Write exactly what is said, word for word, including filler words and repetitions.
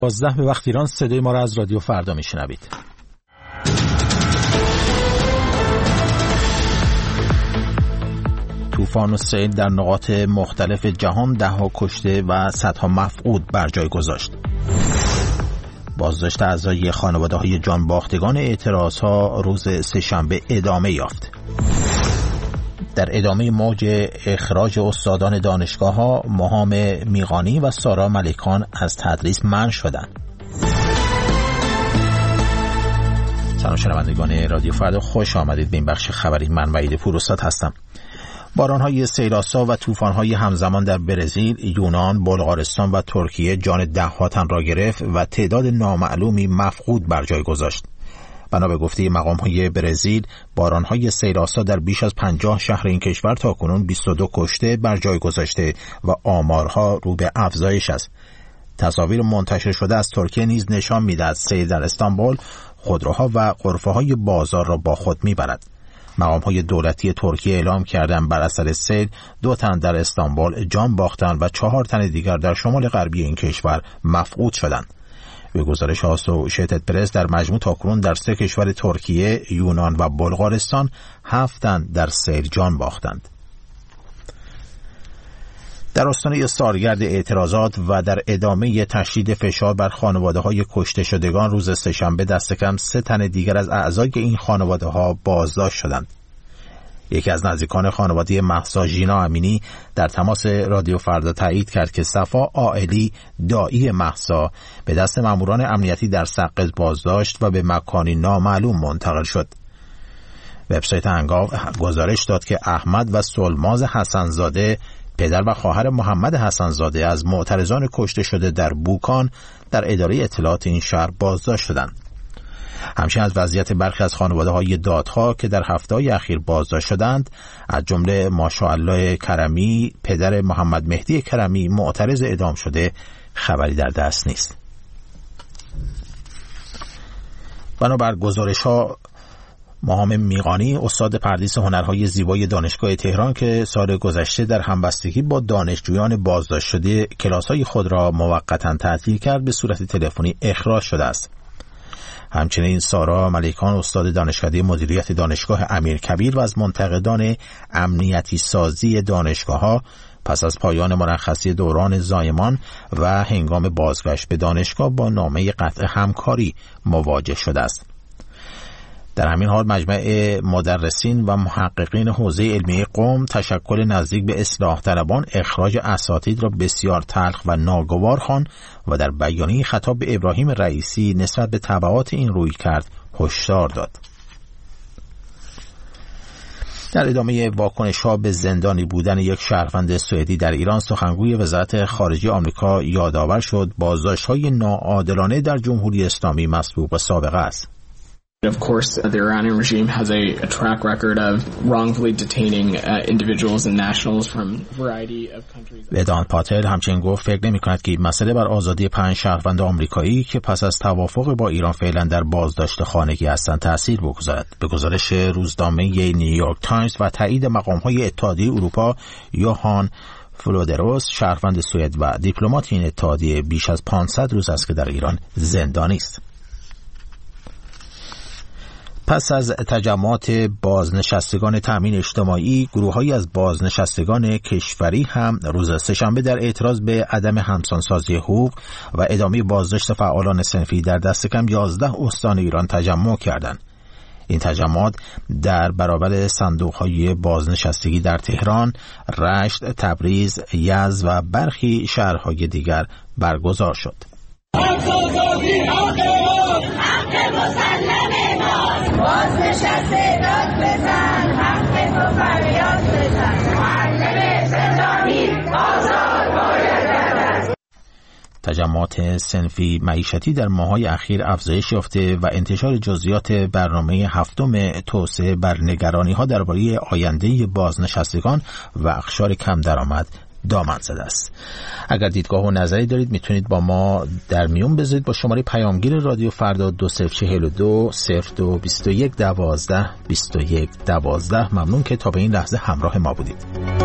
بازده به وقت ایران صدای ما را از رادیو فردا میشنوید. طوفان و سیل در نقاط مختلف جهان ده ها کشته و صدها مفقود بر جای گذاشت. بازداشت اعضای خانواده‌های جانباختگان اعتراضها روز سه‌شنبه ادامه یافت. در ادامه موج اخراج استادان دانشگاه‌ها، مهام میغانی و سارا ملیکان از تدریس منع شدند. سلام شنوندگان رادیو فردا، خوش آمدید به این بخش خبری. من وحید پوروساد هستم. باران‌های سیل‌آسا و طوفان‌های همزمان در برزیل، یونان، بلغارستان و ترکیه جان ده‌ها تن را گرفت و تعداد نامعلومی مفقود بر جای گذاشت. بنا به گفته مقام‌های برزیل، باران‌های سیل‌آسا در بیش از پنجاه شهر این کشور تاکنون بیست و دو کشته بر جای گذاشته و آمارها رو به افزایش است. تصاویر منتشر شده از ترکیه نیز نشان می‌دهد سیل در استانبول خودروها و غرفه‌های بازار را با خود می‌برد. مقام‌های دولتی ترکیه اعلام کردند بر اثر سیل دو تن در استانبول جان باختند و چهار تن دیگر در شمال غربی این کشور مفقود شدند. به گزارش آسوشیتد پرس در مجموع تاکنون در سه کشور ترکیه، یونان و بلغارستان هفت تن در سیل جان باختند. در آستانه سالگرد اعتراضات و در ادامه تشدید فشار بر خانواده‌های کشته شدگان روز سه‌شنبه دست کم سه تن دیگر از اعضای این خانواده‌ها بازداشت شدند. یکی از نزدیکان خانواده مهسا ژینا امینی در تماس رادیو فردا تایید کرد که صفا عائلی دایی مهسا به دست ماموران امنیتی در سقز بازداشت و به مکانی نامعلوم منتقل شد. وبسایت هنگام گزارش داد که احمد و سلماز حسنزاده، پدر و خواهر محمد حسنزاده، از معترضان کشته شده در بوکان در اداره اطلاعات این شهر بازداشت شدند. همچنین از وضعیت برخی از خانواده‌های دادخواه که در هفته‌های اخیر بازداشت شدند، از جمله ماشاءالله کرمی، پدر محمد مهدی کرمی معترض اعدام شده، خبری در دست نیست. بنابر گزارش‌ها، مهام میغانی، استاد پردیس هنرهای زیبای دانشگاه تهران که سال گذشته در همبستگی با دانشجویان بازداشت شده کلاس‌های خود را موقتاً تعطیل کرد، به صورت تلفنی اخراج شده است. همچنین سارا ملیکان، استاد دانشکده مدیریت دانشگاه امیرکبیر و از منتقدان امنیتی سازی دانشگاه‌ها، پس از پایان مرخصی دوران زایمان و هنگام بازگشت به دانشگاه با نامه قطع همکاری مواجه شده است. در همین حال مجمع مدرسین و محققین حوزه علمی قم تشکل نزدیک به اصلاح طلبان اخراج اساتید را بسیار تلخ و ناگوار خواند و در بیانیه خطاب به ابراهیم رئیسی نسبت به تبعات این رویکرد هشدار داد. در ادامه واکنش‌ها به زندانی بودن یک شهروند سوئدی در ایران، سخنگوی وزارت خارجه آمریکا یادآور شد بازداشت‌های ناعادلانه در جمهوری اسلامی مسبوق به سابقه است. Of course, the Iranian regime has a, a track record of wrongfully detaining uh, individuals and nationals from a variety of countries. ودان پاتل همچنین گفت فکر نمی کند که این مسئله بر آزادی پنج شهروند آمریکایی که پس از توافق با ایران فعلا در بازداشت خانگی هستند تأثیر بگذارد. به گزارش روزنامه نیویورک تایمز و تایید مقام‌های اتحادیه اروپا، یوهان فلودروس، شهروند سوئد و دیپلمات این اتحادیه، بیش از پانصد روز است که در ایران زندانی است. پس از تجمعات بازنشستگان تأمین اجتماعی، گروه‌هایی از بازنشستگان کشوری هم روز سه‌شنبه در اعتراض به عدم همسانسازی حقوق و ادامه بازداشت فعالان صنفی در دست کم یازده استان ایران تجمع کردند. این تجمعات در برابر صندوق‌های بازنشستگی در تهران، رشت، تبریز، یزد و برخی شهرهای دیگر برگزار شد. بازنشسته داد بزن، حق تو فریاد بزن، معلم استخدامی آزاد باید گردد. تجمعات صنفی معیشتی در ماه‌های اخیر افزایش یافته و انتشار جزئیات برنامه هفتم توسعه بر نگرانی‌ها درباره آینده بازنشستگان و اقشار کم درآمد دامن زده است. اگر دیدگاه و نظری دارید میتونید با ما در میون بذارید با شماره پیامگیر رادیو فردا دو صفر چهل و دو صفر دو بیست و یک دوازده بیست و یک دوازده. ممنون که تا به این لحظه همراه ما بودید.